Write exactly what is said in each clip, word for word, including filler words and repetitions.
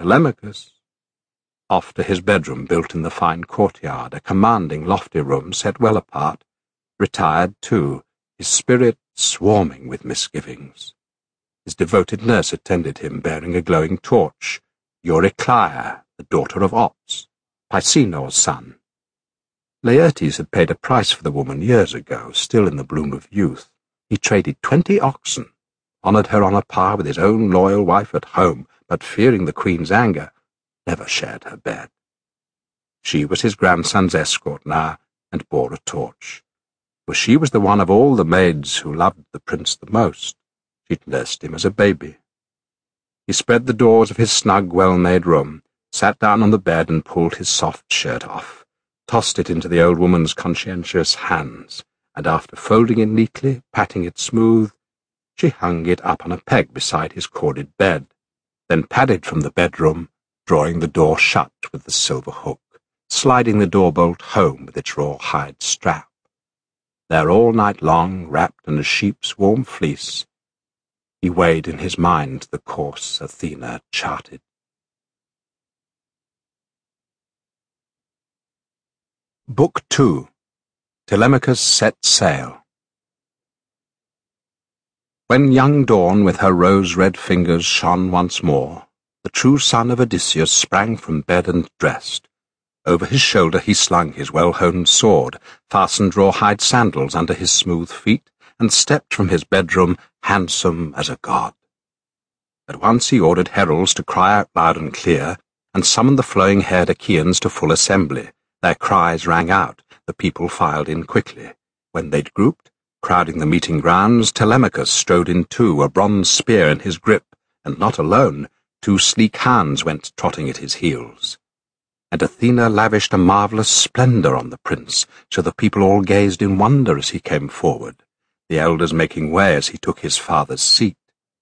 Telemachus, off to his bedroom built in the fine courtyard, a commanding lofty room set well apart, retired too, his spirit swarming with misgivings. His devoted nurse attended him, bearing a glowing torch, Eurycleia, the daughter of Ops, Picenor's son. Laertes had paid a price for the woman years ago, still in the bloom of youth. He traded twenty oxen, honoured her on a par with his own loyal wife at home, but fearing the queen's anger, never shared her bed. She was his grandson's escort now, and bore a torch, for she was the one of all the maids who loved the prince the most. She'd nursed him as a baby. He spread the doors of his snug, well-made room, sat down on the bed and pulled his soft shirt off, tossed it into the old woman's conscientious hands, and after folding it neatly, patting it smooth, she hung it up on a peg beside his corded bed, then padded from the bedroom, drawing the door shut with the silver hook, sliding the door-bolt home with its rawhide strap. There all night long, wrapped in a sheep's warm fleece, he weighed in his mind the course Athena charted. Book Two. Telemachus Set Sail. When young dawn with her rose-red fingers shone once more, the true son of Odysseus sprang from bed and dressed. Over his shoulder he slung his well-honed sword, fastened rawhide sandals under his smooth feet, and stepped from his bedroom handsome as a god. At once he ordered heralds to cry out loud and clear, and summoned the flowing-haired Achaeans to full assembly. Their cries rang out, the people filed in quickly. When they'd grouped, crowding the meeting grounds, Telemachus strode in too, a bronze spear in his grip, and not alone, two sleek hounds went trotting at his heels. And Athena lavished a marvellous splendour on the prince, so the people all gazed in wonder as he came forward, the elders making way as he took his father's seat.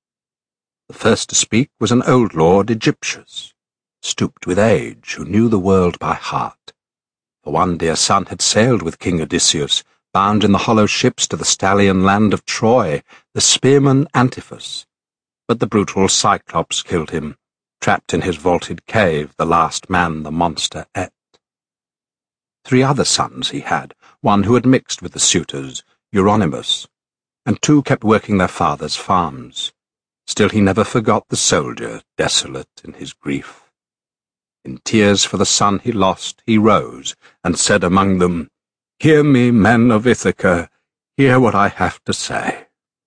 The first to speak was an old lord, Aegyptius, stooped with age, who knew the world by heart. For one dear son had sailed with King Odysseus, bound in the hollow ships to the stallion land of Troy, the spearman Antiphus. But the brutal Cyclops killed him, trapped in his vaulted cave, the last man the monster ate. Three other sons he had, one who had mixed with the suitors, Euronymous, and two kept working their father's farms. Still he never forgot the soldier, desolate in his grief. In tears for the son he lost, he rose, and said among them, "Hear me, men of Ithaca, hear what I have to say.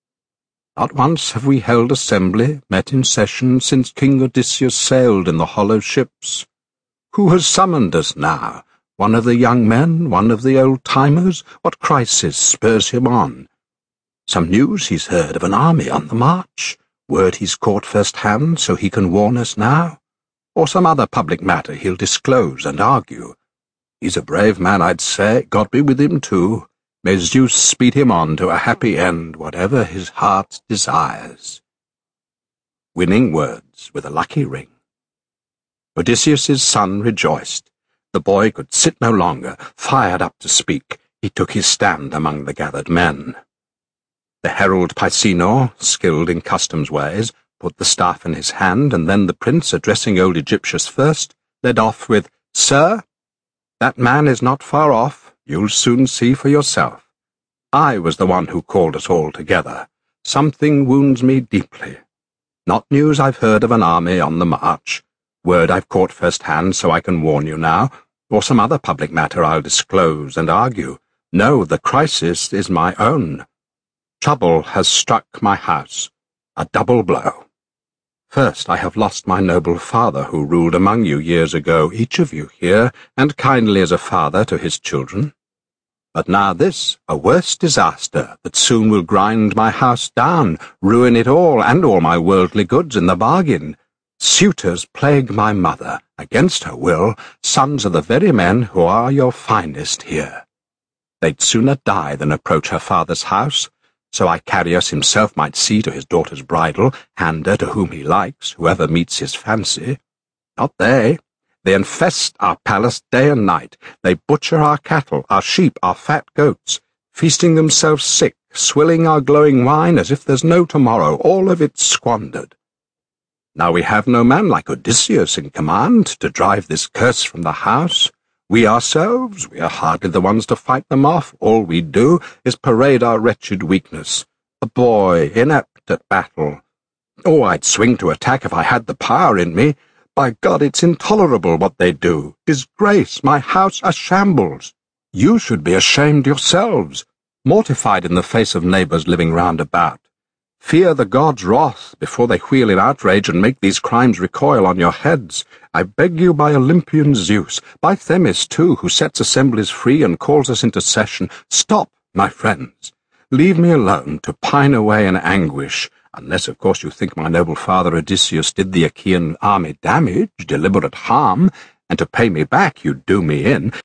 Not once have we held assembly, met in session, since King Odysseus sailed in the hollow ships. Who has summoned us now? One of the young men, one of the old-timers? What crisis spurs him on? Some news he's heard of an army on the march? Word he's caught first-hand, so he can warn us now? Or some other public matter he'll disclose and argue? He's a brave man, I'd say, God be with him too. May Zeus speed him on to a happy end, whatever his heart desires." Winning words with a lucky ring. Odysseus's son rejoiced. The boy could sit no longer. Fired up to speak, he took his stand among the gathered men. The herald Picenor, skilled in customs ways, put the staff in his hand, and then the prince, addressing old Aegyptius first, led off with, "Sir, that man is not far off. You'll soon see for yourself. I was the one who called us all together. Something wounds me deeply. Not news I've heard of an army on the march. Word I've caught first-hand, so I can warn you now, or some other public matter I'll disclose and argue. No, the crisis is my own. Trouble has struck my house, a double blow. First, I have lost my noble father who ruled among you years ago, each of you here, and kindly as a father to his children. But now this, a worse disaster, that soon will grind my house down, ruin it all, and all my worldly goods in the bargain. Suitors plague my mother, against her will, sons of the very men who are your finest here. They'd sooner die than approach her father's house, so Icarius himself might see to his daughter's bridal, hand her to whom he likes, whoever meets his fancy. Not they. They infest our palace day and night. They butcher our cattle, our sheep, our fat goats, feasting themselves sick, swilling our glowing wine as if there's no tomorrow, all of it squandered. Now we have no man like Odysseus in command to drive this curse from the house. We ourselves, we are hardly the ones to fight them off. All we do is parade our wretched weakness. A boy, inept at battle. Oh, I'd swing to attack if I had the power in me. By God, it's intolerable what they do. Disgrace, my house a shambles. You should be ashamed yourselves, mortified in the face of neighbours living round about. Fear the gods' wrath before they wheel in outrage and make these crimes recoil on your heads. I beg you by Olympian Zeus, by Themis too, who sets assemblies free and calls us into session, stop, my friends. Leave me alone to pine away in anguish, unless, of course, you think my noble father Odysseus did the Achaean army damage, deliberate harm, and to pay me back you do me in.